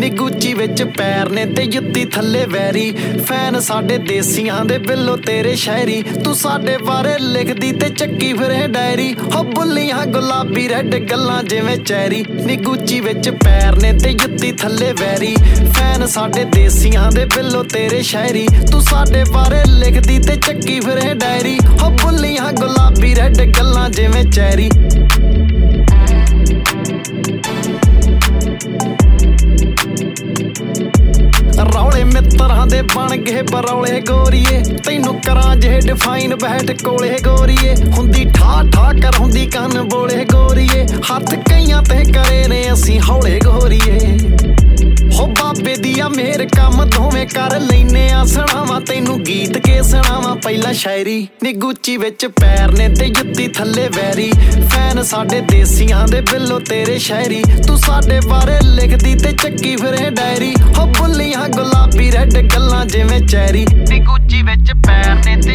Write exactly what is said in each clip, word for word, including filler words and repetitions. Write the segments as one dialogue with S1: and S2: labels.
S1: ਨੀ ਗੁੱਚੀ ਵਿੱਚ ਪੈਰ ਨੇ ਤੇ ਜੁੱਤੀ ਥੱਲੇ ਵੈਰੀ। ਫੈਨ ਸਾਡੇ ਦੇਸੀਆਂ ਦੇ ਬਿੱਲੋ ਤੇਰੇ ਸ਼ਾਇਰੀ, ਤੂੰ ਸਾਡੇ ਬਾਰੇ ਲਿਖਦੀ ਤੇ ਚੱਕੀ ਫਿਰੇ ਡਾਇਰੀ। ਹੋ ਬੁੱਲੀਆਂ ਗੁਲਾਬੀ ਰੈਡ ਗੱਲਾਂ ਜਿਵੇਂ ਚੈਰੀ, ਨੀ ਗੁੱਚੀ ਵਿੱਚ ਪੈਰ ਨੇ ਤੇ ਜੁੱਤੀ ਥੱਲੇ ਵੈਰੀ। ਫੈਨ ਸਾਡੇ ਦੇਸੀਆਂ ਦੇ ਬਿੱਲੋ ਤੇਰੇ ਸ਼ਾਇਰੀ, ਤੂੰ ਸਾਡੇ ਬਾਰੇ ਲਿਖਦੀ ਤੇ ਚੱਕੀ ਫਿਰੇ ਡਾਇਰੀ। ਹੋ ਬੁੱਲੀਆਂ ਗੁਲਾਬੀ ਰੈਡ ਗੱਲਾਂ ਜਿਵੇਂ ਚੈਰੀ। ਰੌਲੇ ਮਿੱਤਰਾਂ ਦੇ ਬਣ ਗਏ ਬਰੌਲੇ ਗੋਰੀਏ, ਤੈਨੂੰ ਕਰਾਂ ਜੇ ਡਿਫਾਈਨ ਬੈਠ ਕੋਲੇ ਗੋਰੀਏ। ਹੁੰਦੀ ਠਾ ਠਾ ਕਰਾਉਂਦੀ ਕੰਨ ਬੋਲੇ ਗੋਰੀਏ, ਹੱਥ ਕਈਆਂ ਤੇ ਕਰੇ ਨੇ ਅਸੀਂ ਹੌਲੇ ਗੋਰੀਏ। ਹੋ ਬਾਬੇ ਦੀਆਂ ਮੇਰ ਕੰਮ ਦੋਵੇਂ ਕਰ ਲੈਨੇ ਆ, ਸੁਣਾਵਾਂ ਤੈਨੂੰ ਗੀਤ ਕੇ ਸੁਣਾਵਾਂ ਪਹਿਲਾਂ ਸ਼ਾਇਰੀ। ਨੀ ਗੁੱਚੀ ਵਿੱਚ ਪੈਰ ਨੇ ਤੇ ਜੁੱਤੀ ਥੱਲੇ ਵੈਰੀ। ਫੈਨ ਸਾਡੇ ਦੇਸੀਆਂ ਦੇ ਬਿੱਲੋ ਤੇਰੇ ਸ਼ਾਇਰੀ, ਤੂੰ ਸਾਡੇ ਬਾਰੇ ਲਿਖਦੀ ਤੇ ਚੱਕੀ ਫਿਰੇ ਡਾਇਰੀ। ਹੋ ਬੁੱਲੀਆਂ ਗੁਲਾਬੀ ਰੈਡ ਗੱਲਾਂ ਜਿਵੇਂ ਚੈਰੀ, ਨੀ ਗੁੱਚੀ ਵਿੱਚ ਪੈਰ ਨੇ ਤੇ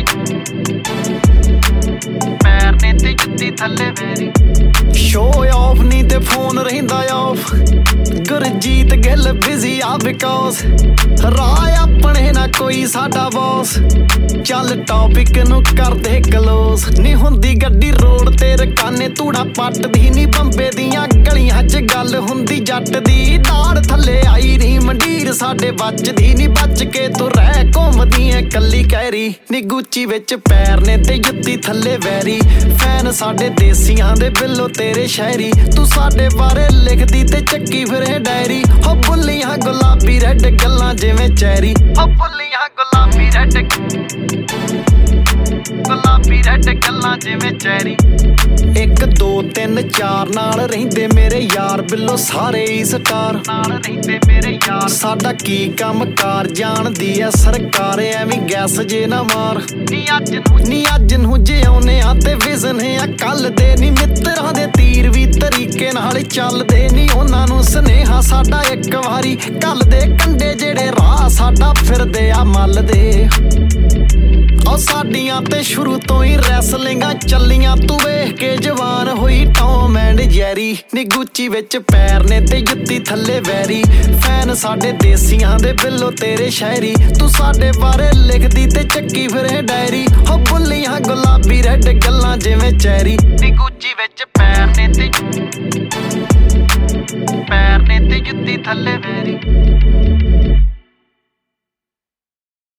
S1: ਪੈਰ ਨੇ ਤੇ ਜੁੱਤੀ ਥੱਲੇ ਵੈਰੀ। ਸ਼ੋ ਆਫ ਨੀ ਤੇ ਫੋਨ ਰਹਿੰਦਾ ਆਫ, ਗੁਰਜੀਤ ਗਿੱਲ ਬਿਜ਼ੀ ਆ ਬਿਕੌਜ਼ ਰਾਹ ਆਪਣੇ ਨਾ ਕੋਈ ਸਾਡਾ ਬੌਸ। ਚੱਲ ਟੌਪਿਕ ਨੂੰ ਕਰਦੇ ਕਲੋਜ਼, ਨੀ ਹੁੰਦੀ ਗੱਡੀ ਰੋਡ ਤੇ ਰਕਾਨੇ ਧੂੜਾ ਪੱਟਦੀ, ਨੀ ਬੰਬੇ ਦੀਆਂ ਗਲੀਆਂ ਚ ਗੱਲ ਹੁੰਦੀ ਜੱਟ ਦੀ। ਦਾੜ ਥੱਲੇ ਆਈ ਨੀ ਮੰਡੀਰ ਸਾਡੇ ਵੱਜਦੀ, ਨੀ ਬਚ ਕੇ ਤੂੰ ਰਹਿ ਘੁੰਮਦੀ ਐ ਕੱਲੀ ਕਹਿਰੀ। ਨੀ ਗੁੱਚੀ ਵਿੱਚ ਪੈਰ ਨੇ ਤੇ ਜੁੱਤੀ ਥੱਲੇ ਵੈਰੀ। ਫੈਨ ਸਾਡੇ ਦੇਸੀਆਂ ਦੇ ਬਿੱਲੋ ਤੇਰੇ ਸ਼ਾਇਰੀ, ਤੂੰ ਸਾਡੇ ਬਾਰੇ ਲਿਖਦੀ ਤੇ ਚੱਕੀ ਫਿਰੇ ਡਾਇਰੀ। ਹੋ ਬੁੱਲੀਆਂ ਗੁਲਾਬੀ ਰੈਡ ਗੱਲਾਂ ਜਿਵੇਂ ਚੈਰੀ। ਹੋ ਬੁੱਲੀਆਂ ਗੁਲਾਬੀ ਰੈਡ ਗੁਲਾਬੀ ਰੈਡ ਗੱਲਾਂ ਜਿਵੇਂ ਚੈਰੀ। ਇੱਕ ਦੋ ਤਿੰਨ ਚਾਰ ਨਾਲ ਰਹਿੰਦੇ ਮੇਰੇ ਯਾਰ ਬਿੱਲੋ ਸਾਰੇ ਹੀ ਸਟਾਰ ਨਾਲ ਰਹਿੰਦੇ ਮੇਰੇ ਯਾਰ। ਸਾਡਾ ਕੀ ਕੰਮ ਕਾਰ ਜਾਣਦੀ ਐ ਸਰਕਾਰ, ਐਵੇਂ ਗੈਸ ਜੇ ਨਾ ਮਾਰ। ਨੀ ਅੱਜ ਨੂੰ ਨੀ ਅੱਜ ਨੂੰ ਜਿਉਨੇ ਆ ਤੇ ਵਿਜ਼ਨ ਆ ਕੱਲ ਦੇ, ਨੀ ਮਿੱਤਰਾਂ ਦੇ ਤੀਰ ਵੀ ਤਰੀਕੇ ਨਾਲ ਚੱਲਦੇ। ਨੀ ਉਹਨਾਂ ਨੂੰ ਸੁਨੇਹਾ ਸਾਡਾ ਇੱਕ ਵਾਰੀ ਕੱਲ ਦੇ, ਕੰਡੇ ਜਿਹੜੇ ਰਾਹ ਸਾਡਾ ਫਿਰਦੇ ਆ ਮੱਲ ਦੇ। ਉਹ ਸਾਡੀਆਂ ਤੇ ਸ਼ੁਰੂ ਤੋਂ ਹੀ ਰੈਸਲਿੰਗਾਂ ਚੱਲੀਆਂ, ਤੂੰ ਵੇਖ ਕੇ ਜਵਾਨ ਹੋਈ ਟੌਮ ਐਂਡ ਜੈਰੀ। ਨੀ ਗੁੱਚੀ ਵਿੱਚ ਪੈਰ ਨੇ ਤੇ ਜੁੱਤੀ ਥੱਲੇ ਵੈਰੀ। ਫੈਨ ਸਾਡੇ ਦੇਸੀਆਂ ਦੇ ਬਿੱਲੋ ਤੇਰੇ ਸ਼ਾਇਰੀ, ਤੂੰ ਸਾਡੇ ਬਾਰੇ ਲਿਖਦੀ ਤੇ ਚੱਕੀ ਫਿਰੇ ਡਾਇਰੀ। ਹੋ ਬੁੱਲੀਆਂ ਗੁਲਾਬੀ ਰੈਡ ਗੱਲਾਂ ਜਿਵੇਂ ਚੈਰੀ। ਨੀ ਗੁੱਚੀ ਵਿੱਚ ਪੈਰ ਨੇ ਤੇ ਪੈਰ ਨੇ ਤੇ ਜੁੱਤੀ ਥੱਲੇ ਵੈਰੀ।